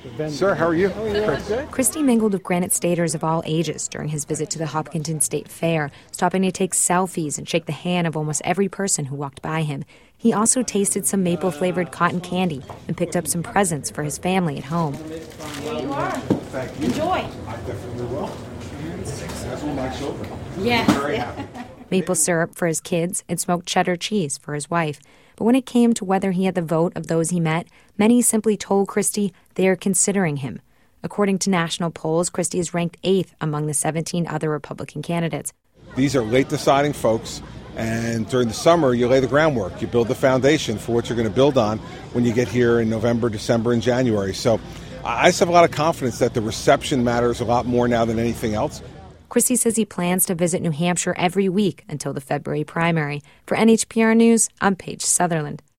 Sir, how are you? Good. Christie mingled with Granite Staters of all ages during his visit to the Hopkinton State Fair, stopping to take selfies and shake the hand of almost every person who walked by him. He also tasted some maple-flavored cotton candy and picked up some presents for his family at home. Here you are. Thank you. Enjoy. I definitely will. That's all my children. Yes. Very happy. Maple syrup for his kids and smoked cheddar cheese for his wife. But when it came to whether he had the vote of those he met, many simply told Christie they are considering him. According to national polls, Christie is ranked 8th among the 17 other Republican candidates. These are late deciding folks, and during the summer you lay the groundwork. You build the foundation for what you're going to build on when you get here in November, December, and January. So I just have a lot of confidence that the reception matters a lot more now than anything else. Christie says he plans to visit New Hampshire every week until the February primary. For NHPR News, I'm Paige Sutherland.